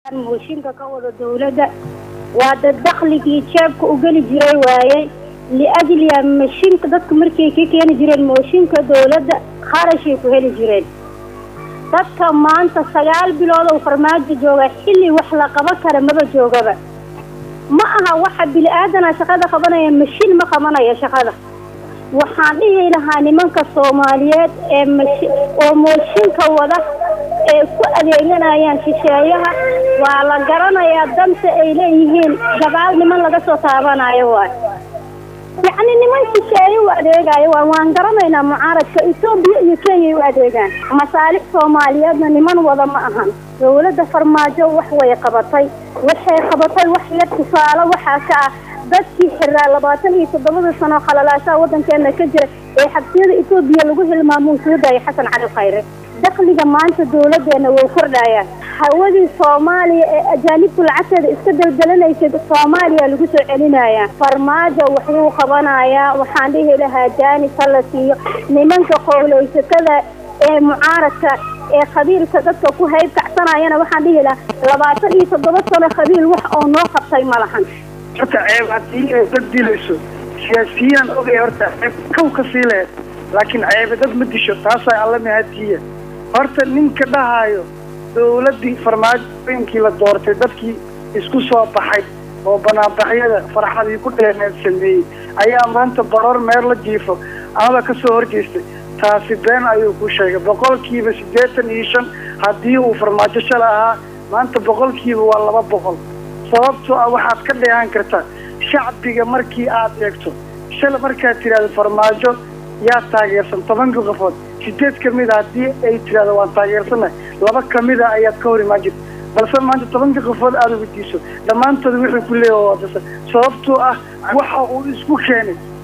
موشينka ka wada dawladda waa dad dakhligii jeebka u gali jiray waayay liajli mashiinka dadku markay ka keeni jireen mooshinka dawladda kharashii ku heli jireen dadka maanta 9 bilood oo farmaajo jooga xilli wax la qaban kara maba joogaba ma aha waxa bil aadana shaqada qabanaya mashiin ma qabanaya shaqada waxaan dhihi lahaa nimanka Soomaaliyeed oo mooshinka wada ee ku adeeganayaan shisheeyaha waa la garanayaa danta ay leeyihiin gabaal niman laga soo taabanayo waay يعني niman shisheeye u adeegayo waan garanaynaa mucaaradka Itoobiya iyo Kenya u adeegaan masaalix Soomaaliyeedna niman wada ma ahan dawladda farmaajo wax way qabatay wax la tusaale waxa ka dadkii xiraa 27 sano khalaalaasha wadankeena ka jira ee xabsiyada Itoobiya lagu hilmaamo Suuday Xasan Cali Khayre dakhliga maanta dawladeena way kordhayaan hawadii Soomaaliya ee ajaanibku lacagteeda iska daldalanaysa Soomaaliya lagu soo celinaya farmaajo wuxuu qabanayaa waxaan dhihi lahaa jaani salasiyo nimanka qowleysatada ee mucaaradka ee qabiilka dadka ku hayb kacsanayana waxaan dhihi lahaa 27 sano qabiil wax oo noo qabtay malahan horta ceebadii dad dilayso siyaasiyan ogay horta kow ka fiilay laakiin ceebadad ma disho taas ay alla mahadiya horta ninka dhahayo dawladii farmaajoyinkii la doortay dadkii isku soo baxay oo banaabaxyada farxadii ku dheerneed sameeyay ayaa maanta baroor meel la jiifo ama ka soo horjeestay taasi been ayuu ku sheegay 85% hadii uu farmaajo shalaa maanta 100% waa 200 sababtoo ah waxaad ka dheehan kartaa shacbiga markii aad eegto shal markaa tiraado farmaajo yaa taageersan 10 qofood 8 kamid hadii ay tiraado waan taageersanahay 2 kamid ayaad ka hor imaajid balse maanta 10 qofood aad ugu diiso dhamaantood wixii ku leeyahay sababtoo ah waxa uu isku keenay